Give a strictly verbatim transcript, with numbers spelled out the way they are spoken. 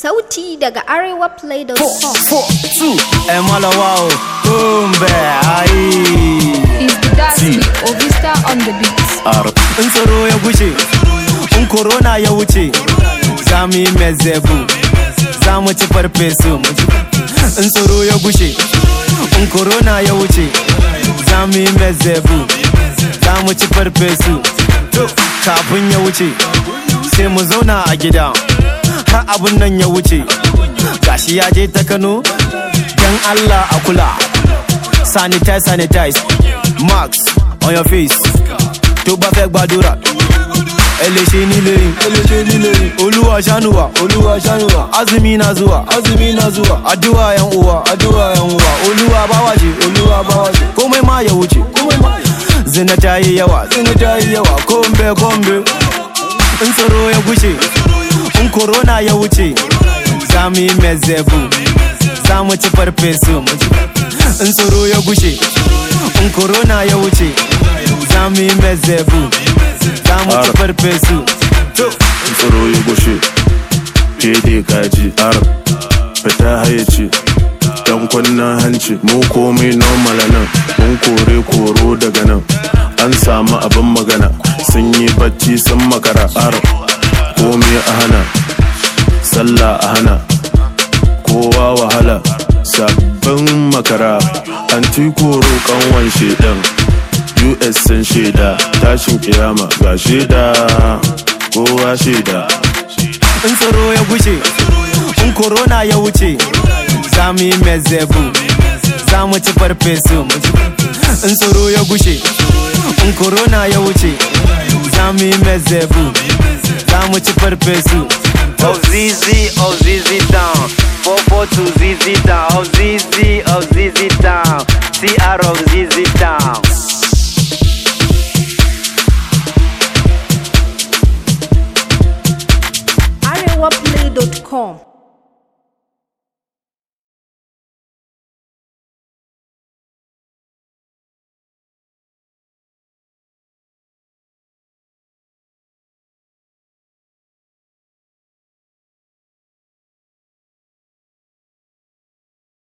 Sauti daga arewaplay dot com. four, two, Emalawao, Kumbe, aye. Is the Dasby Ovista on the beats. In tsoro ya gushe, in corona ya wuce, za mu yi mezebu, za mu ci farfesu. In tsoro ya gushe, in corona ya wuce, za mu yi mezebu, za mu ci farfesu. Kafin ya wuce, sai mu zauna a gida, har abun nan ya wuce. Gashi ya je ta Kano, dan Allah a kula. Sanitize, sanitize, mask on your face. Tó bá fẹ́ gbàdúrà, ẹ lè ṣe nílé yín, ẹ lè ṣe nílé yín. Olúwa ṣàánú wa, Olúwa ṣàánú wa. Azumi na zuwa, azumi na zuwa. Addu'a yan uwa, addu'a yan uwa. Olúwa bá wa ṣe, Olúwa bá wa ṣe. Komai ma ya wuce, komai ma. Zina ta yi yawa, zina ta yi yawa. Kombe, kombe. In tsoro ya gushe, in corona ya wuce, za mu yi mezebu, za mu ci farfesu. In tsoro ya gushe, in corona ya wuce, za mu yi mezebu, za mu ci farfesu. In tsoro ya gushe, ke dai kaji ar fita hayaci, dan kunnan hanci. Mu komai normal nan, mun kore koro daga nan. An samu abin magana, sun yi bacci sun makara. Ar komai a hana, sallah a hana, kowa wahala. Sabbin makara, anti koro kanwan shedan. U S sun sheda, tashin kiyama ga sheda, kowa sheda. In tsoro ya gushe, in corona ya wuce, za mu yi mezebu, za mu ci farfesu. In tsoro ya gushe, in corona ya wuce, za mu yi mezebu, za mu ci farfesu. Oh Z Z, oh Z Z down, four four two Z Z down, oh Z Z, oh Z Z down, C R of Z